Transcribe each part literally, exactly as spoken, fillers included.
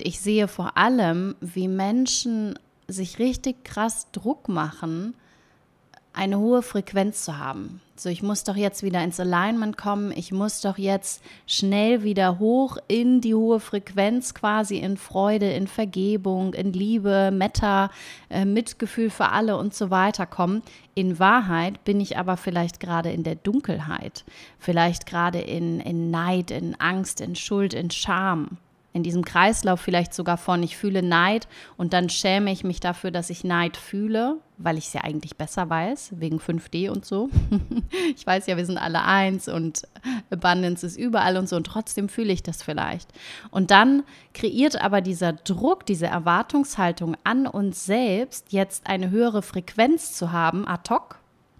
Und ich sehe vor allem, wie Menschen sich richtig krass Druck machen, eine hohe Frequenz zu haben. So, ich muss doch jetzt wieder ins Alignment kommen, ich muss doch jetzt schnell wieder hoch in die hohe Frequenz, quasi in Freude, in Vergebung, in Liebe, Metta, äh, Mitgefühl für alle und so weiter kommen. In Wahrheit bin ich aber vielleicht gerade in der Dunkelheit, vielleicht gerade in, in Neid, in Angst, in Schuld, in Scham. In diesem Kreislauf vielleicht sogar von, ich fühle Neid und dann schäme ich mich dafür, dass ich Neid fühle, weil ich es ja eigentlich besser weiß, wegen fünf D und so. Ich weiß ja, wir sind alle eins und Abundance ist überall und so und trotzdem fühle ich das vielleicht. Und dann kreiert aber dieser Druck, diese Erwartungshaltung an uns selbst, jetzt eine höhere Frequenz zu haben, ad hoc,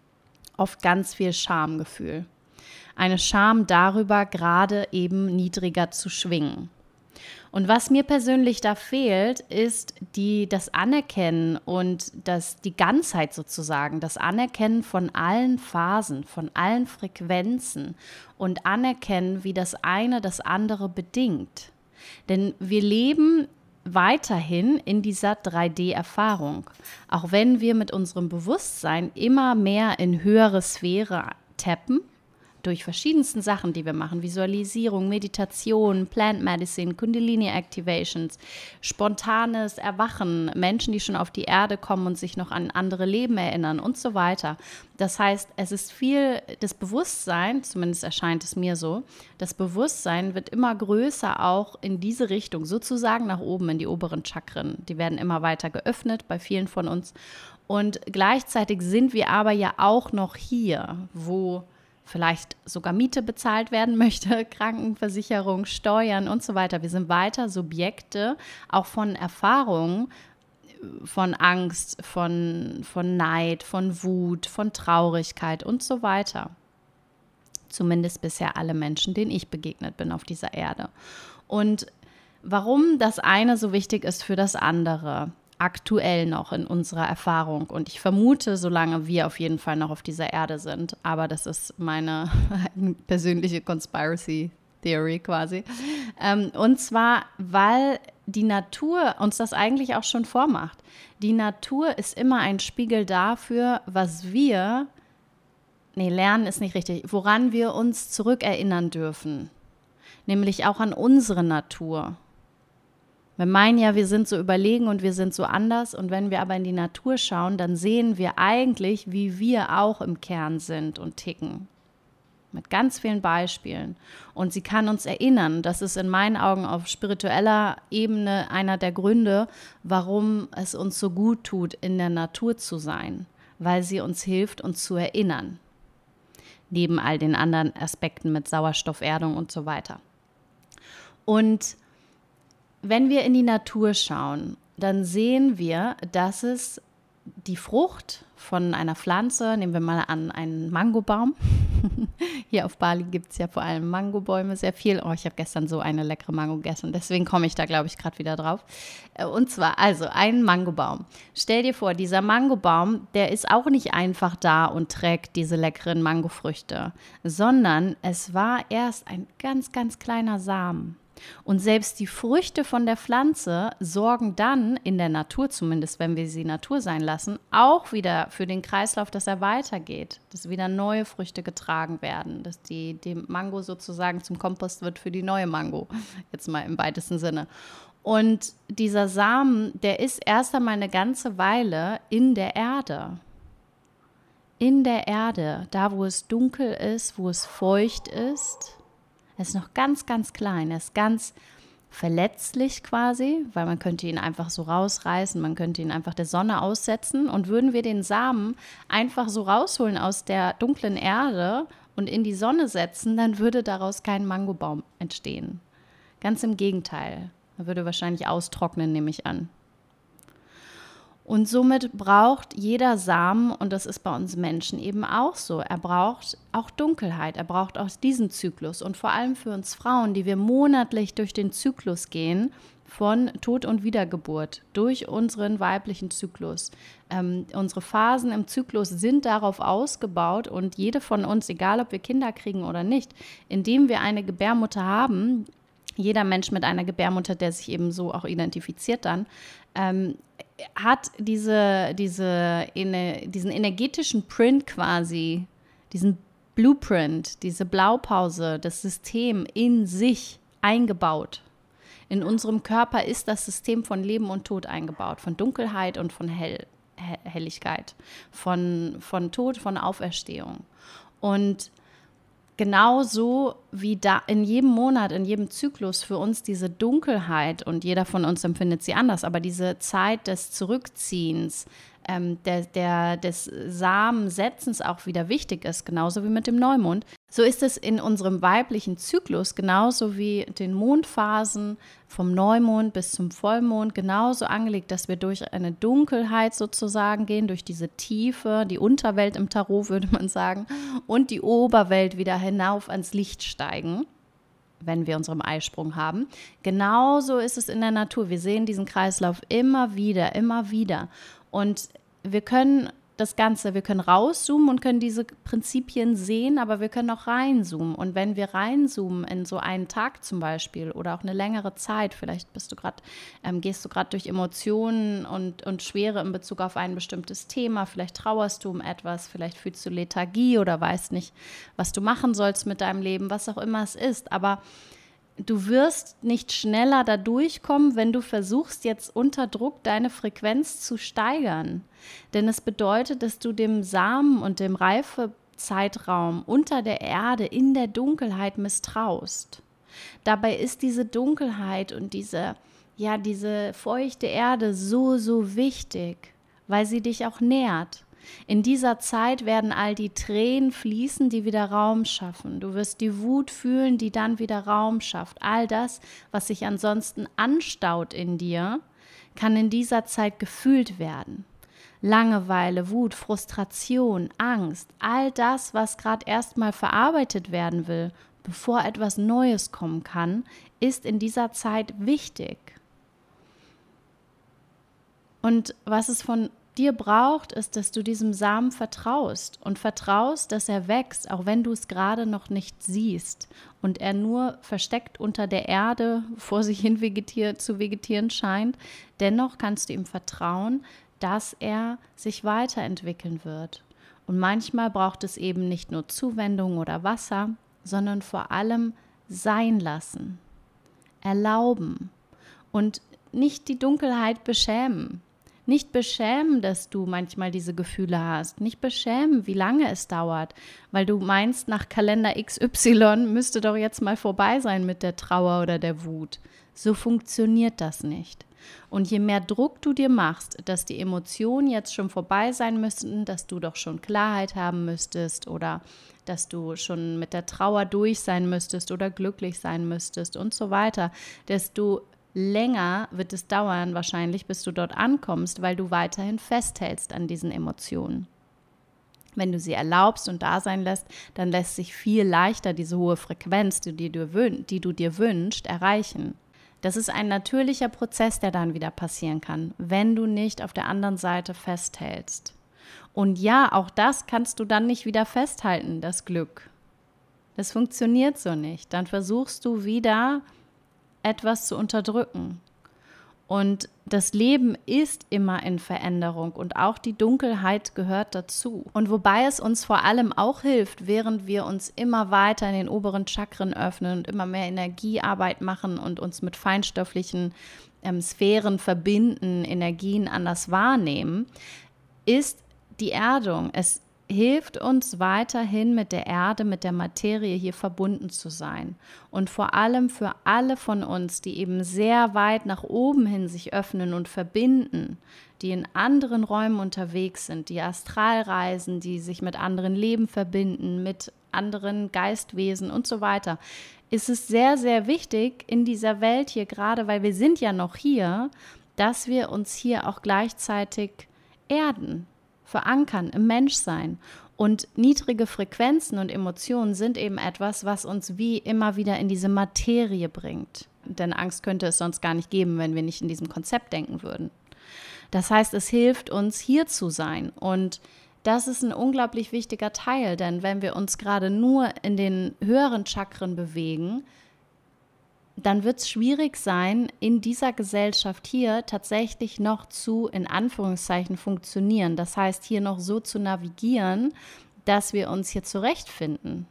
oft ganz viel Schamgefühl. Eine Scham darüber, gerade eben niedriger zu schwingen. Und was mir persönlich da fehlt, ist die, das Anerkennen und das, die Ganzheit sozusagen, das Anerkennen von allen Phasen, von allen Frequenzen und Anerkennen, wie das eine das andere bedingt. Denn wir leben weiterhin in dieser drei D-Erfahrung, auch wenn wir mit unserem Bewusstsein immer mehr in höhere Sphäre tappen, durch verschiedensten Sachen, die wir machen, Visualisierung, Meditation, Plant Medicine, Kundalini Activations, spontanes Erwachen, Menschen, die schon auf die Erde kommen und sich noch an andere Leben erinnern und so weiter. Das heißt, es ist viel, das Bewusstsein, zumindest erscheint es mir so, das Bewusstsein wird immer größer auch in diese Richtung, sozusagen nach oben in die oberen Chakren. Die werden immer weiter geöffnet bei vielen von uns. Und gleichzeitig sind wir aber ja auch noch hier, wo vielleicht sogar Miete bezahlt werden möchte, Krankenversicherung, Steuern und so weiter. Wir sind weiter Subjekte, auch von Erfahrungen, von Angst, von, von Neid, von Wut, von Traurigkeit und so weiter. Zumindest bisher alle Menschen, denen ich begegnet bin auf dieser Erde. Und warum das eine so wichtig ist für das andere, aktuell noch in unserer Erfahrung. Und ich vermute, solange wir auf jeden Fall noch auf dieser Erde sind, aber das ist meine persönliche Conspiracy Theory quasi. Ähm, und zwar, weil die Natur uns das eigentlich auch schon vormacht. Die Natur ist immer ein Spiegel dafür, was wir, nee, lernen ist nicht richtig, woran wir uns zurückerinnern dürfen. Nämlich auch an unsere Natur. Wir meinen ja, wir sind so überlegen und wir sind so anders. Und wenn wir aber in die Natur schauen, dann sehen wir eigentlich, wie wir auch im Kern sind und ticken. Mit ganz vielen Beispielen. Und sie kann uns erinnern, das ist in meinen Augen auf spiritueller Ebene einer der Gründe, warum es uns so gut tut, in der Natur zu sein. Weil sie uns hilft, uns zu erinnern. Neben all den anderen Aspekten mit Sauerstofferdung und so weiter. Und wenn wir in die Natur schauen, dann sehen wir, dass es die Frucht von einer Pflanze, nehmen wir mal an, einen Mangobaum. Hier auf Bali gibt es ja vor allem Mangobäume sehr viel. Oh, ich habe gestern so eine leckere Mango gegessen, deswegen komme ich da, glaube ich, gerade wieder drauf. Und zwar, also ein Mangobaum. Stell dir vor, dieser Mangobaum, der ist auch nicht einfach da und trägt diese leckeren Mangofrüchte, sondern es war erst ein ganz, ganz kleiner Samen. Und selbst die Früchte von der Pflanze sorgen dann, in der Natur zumindest, wenn wir sie Natur sein lassen, auch wieder für den Kreislauf, dass er weitergeht, dass wieder neue Früchte getragen werden, dass die, die Mango sozusagen zum Kompost wird für die neue Mango, jetzt mal im weitesten Sinne. Und dieser Samen, der ist erst einmal eine ganze Weile in der Erde. In der Erde, da wo es dunkel ist, wo es feucht ist. Er ist noch ganz, ganz klein, er ist ganz verletzlich quasi, weil man könnte ihn einfach so rausreißen, man könnte ihn einfach der Sonne aussetzen und würden wir den Samen einfach so rausholen aus der dunklen Erde und in die Sonne setzen, dann würde daraus kein Mangobaum entstehen. Ganz im Gegenteil, er würde wahrscheinlich austrocknen, nehme ich an. Und somit braucht jeder Samen, und das ist bei uns Menschen eben auch so, er braucht auch Dunkelheit, er braucht auch diesen Zyklus. Und vor allem für uns Frauen, die wir monatlich durch den Zyklus gehen, von Tod und Wiedergeburt, durch unseren weiblichen Zyklus. Ähm, unsere Phasen im Zyklus sind darauf ausgebaut und jede von uns, egal ob wir Kinder kriegen oder nicht, indem wir eine Gebärmutter haben, jeder Mensch mit einer Gebärmutter, der sich eben so auch identifiziert dann, ähm, hat diese, diese, diesen energetischen Print quasi, diesen Blueprint, diese Blaupause, das System in sich eingebaut. In unserem Körper ist das System von Leben und Tod eingebaut, von Dunkelheit und von Hell, Helligkeit, von, von Tod, von Auferstehung. Und genauso wie da in jedem Monat, in jedem Zyklus für uns diese Dunkelheit, und jeder von uns empfindet sie anders, aber diese Zeit des Zurückziehens, ähm, der, der, des Samensetzens auch wieder wichtig ist, genauso wie mit dem Neumond, so ist es in unserem weiblichen Zyklus, genauso wie den Mondphasen vom Neumond bis zum Vollmond, genauso angelegt, dass wir durch eine Dunkelheit sozusagen gehen, durch diese Tiefe, die Unterwelt im Tarot würde man sagen, und die Oberwelt wieder hinauf ans Licht steigen, wenn wir unseren Eisprung haben. Genauso ist es in der Natur. Wir sehen diesen Kreislauf immer wieder, immer wieder. Und wir können das Ganze, wir können rauszoomen und können diese Prinzipien sehen, aber wir können auch reinzoomen. Und wenn wir reinzoomen in so einen Tag zum Beispiel oder auch eine längere Zeit, vielleicht bist du gerade, ähm, gehst du gerade durch Emotionen und, und Schwere in Bezug auf ein bestimmtes Thema, vielleicht trauerst du um etwas, vielleicht fühlst du Lethargie oder weißt nicht, was du machen sollst mit deinem Leben, was auch immer es ist, aber du wirst nicht schneller da durchkommen, wenn du versuchst, jetzt unter Druck deine Frequenz zu steigern. Denn es bedeutet, dass du dem Samen und dem Reifezeitraum unter der Erde in der Dunkelheit misstraust. Dabei ist diese Dunkelheit und diese, ja, diese feuchte Erde so, so wichtig, weil sie dich auch nährt. In dieser Zeit werden all die Tränen fließen, die wieder Raum schaffen. Du wirst die Wut fühlen, die dann wieder Raum schafft. All das, was sich ansonsten anstaut in dir, kann in dieser Zeit gefühlt werden. Langeweile, Wut, Frustration, Angst, all das, was gerade erstmal verarbeitet werden will, bevor etwas Neues kommen kann, ist in dieser Zeit wichtig. Und was es von dir braucht, ist, dass du diesem Samen vertraust und vertraust, dass er wächst, auch wenn du es gerade noch nicht siehst und er nur versteckt unter der Erde vor sich hin vegetier, zu vegetieren scheint. Dennoch kannst du ihm vertrauen, dass er sich weiterentwickeln wird. Und manchmal braucht es eben nicht nur Zuwendung oder Wasser, sondern vor allem sein lassen, erlauben und nicht die Dunkelheit beschämen. Nicht beschämen, dass du manchmal diese Gefühle hast. Nicht beschämen, wie lange es dauert. Weil du meinst, nach Kalender X Y müsste doch jetzt mal vorbei sein mit der Trauer oder der Wut. So funktioniert das nicht. Und je mehr Druck du dir machst, dass die Emotionen jetzt schon vorbei sein müssten, dass du doch schon Klarheit haben müsstest oder dass du schon mit der Trauer durch sein müsstest oder glücklich sein müsstest und so weiter, desto länger wird es dauern wahrscheinlich, bis du dort ankommst, weil du weiterhin festhältst an diesen Emotionen. Wenn du sie erlaubst und da sein lässt, dann lässt sich viel leichter diese hohe Frequenz, die, die, du, die du dir wünschst, erreichen. Das ist ein natürlicher Prozess, der dann wieder passieren kann, wenn du nicht auf der anderen Seite festhältst. Und ja, auch das kannst du dann nicht wieder festhalten, das Glück. Das funktioniert so nicht. Dann versuchst du wieder etwas zu unterdrücken. Und das Leben ist immer in Veränderung und auch die Dunkelheit gehört dazu. Und wobei es uns vor allem auch hilft, während wir uns immer weiter in den oberen Chakren öffnen und immer mehr Energiearbeit machen und uns mit feinstofflichen ähm, Sphären verbinden, Energien anders wahrnehmen, ist die Erdung. Es hilft uns weiterhin mit der Erde, mit der Materie hier verbunden zu sein. Und vor allem für alle von uns, die eben sehr weit nach oben hin sich öffnen und verbinden, die in anderen Räumen unterwegs sind, die astral reisen, die sich mit anderen Leben verbinden, mit anderen Geistwesen und so weiter, ist es sehr, sehr wichtig in dieser Welt hier, gerade weil wir sind ja noch hier, dass wir uns hier auch gleichzeitig erden, verankern im Menschsein. Und niedrige Frequenzen und Emotionen sind eben etwas, was uns wie immer wieder in diese Materie bringt. Denn Angst könnte es sonst gar nicht geben, wenn wir nicht in diesem Konzept denken würden. Das heißt, es hilft uns, hier zu sein. Und das ist ein unglaublich wichtiger Teil, denn wenn wir uns gerade nur in den höheren Chakren bewegen, dann wird es schwierig sein, in dieser Gesellschaft hier tatsächlich noch zu, in Anführungszeichen, funktionieren. Das heißt, hier noch so zu navigieren, dass wir uns hier zurechtfinden.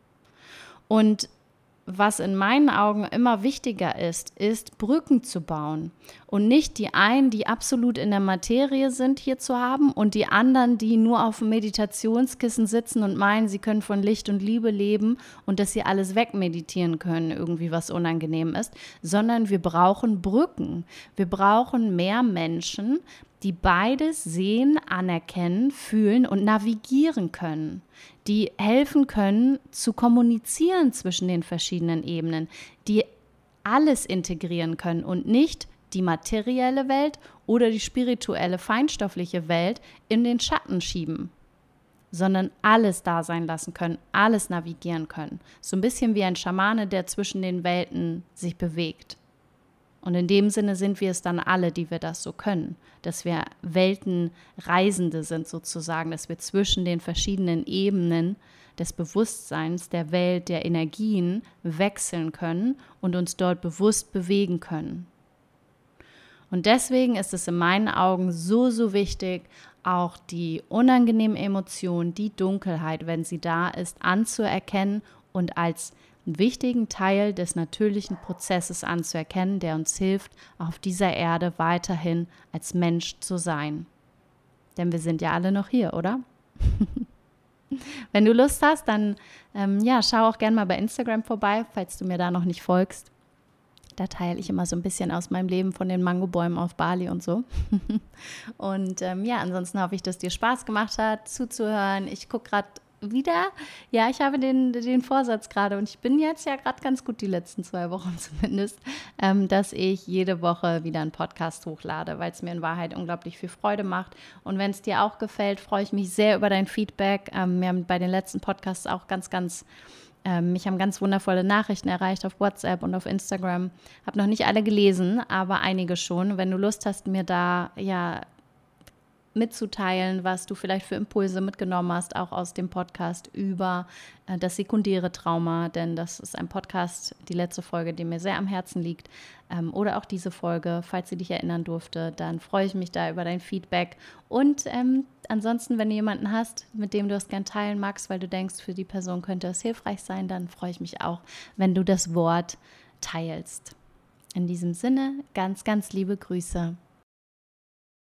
Und was in meinen Augen immer wichtiger ist, ist Brücken zu bauen und nicht die einen, die absolut in der Materie sind, hier zu haben und die anderen, die nur auf dem Meditationskissen sitzen und meinen, sie können von Licht und Liebe leben und dass sie alles wegmeditieren können, irgendwie was unangenehm ist, sondern wir brauchen Brücken. Wir brauchen mehr Menschen, die beides sehen, anerkennen, fühlen und navigieren können, die helfen können, zu kommunizieren zwischen den verschiedenen Ebenen, die alles integrieren können und nicht die materielle Welt oder die spirituelle, feinstoffliche Welt in den Schatten schieben, sondern alles da sein lassen können, alles navigieren können. So ein bisschen wie ein Schamane, der zwischen den Welten sich bewegt. Und in dem Sinne sind wir es dann alle, die wir das so können, dass wir Weltenreisende sind sozusagen, dass wir zwischen den verschiedenen Ebenen des Bewusstseins, der Welt, der Energien wechseln können und uns dort bewusst bewegen können. Und deswegen ist es in meinen Augen so, so wichtig, auch die unangenehmen Emotionen, die Dunkelheit, wenn sie da ist, anzuerkennen und als wichtigen Teil des natürlichen Prozesses anzuerkennen, der uns hilft, auf dieser Erde weiterhin als Mensch zu sein. Denn wir sind ja alle noch hier, oder? Wenn du Lust hast, dann ähm, ja, schau auch gerne mal bei Instagram vorbei, falls du mir da noch nicht folgst. Da teile ich immer so ein bisschen aus meinem Leben von den Mangobäumen auf Bali und so. Und ähm, ja, ansonsten hoffe ich, dass dir Spaß gemacht hat, zuzuhören. Ich gucke gerade wieder, ja, ich habe den, den Vorsatz gerade und ich bin jetzt ja gerade ganz gut die letzten zwei Wochen zumindest, ähm, dass ich jede Woche wieder einen Podcast hochlade, weil es mir in Wahrheit unglaublich viel Freude macht. Und wenn es dir auch gefällt, freue ich mich sehr über dein Feedback. Ähm, wir haben bei den letzten Podcasts auch ganz, ganz Ähm, mich haben ganz wundervolle Nachrichten erreicht auf WhatsApp und auf Instagram. Habe noch nicht alle gelesen, aber einige schon. Wenn du Lust hast, mir da ja mitzuteilen, was du vielleicht für Impulse mitgenommen hast, auch aus dem Podcast über äh, das sekundäre Trauma, denn das ist ein Podcast, die letzte Folge, die mir sehr am Herzen liegt, ähm, oder auch diese Folge, falls sie dich erinnern durfte, dann freue ich mich da über dein Feedback und ähm, ansonsten, wenn du jemanden hast, mit dem du es gern teilen magst, weil du denkst, für die Person könnte es hilfreich sein, dann freue ich mich auch, wenn du das Wort teilst. In diesem Sinne, ganz, ganz liebe Grüße.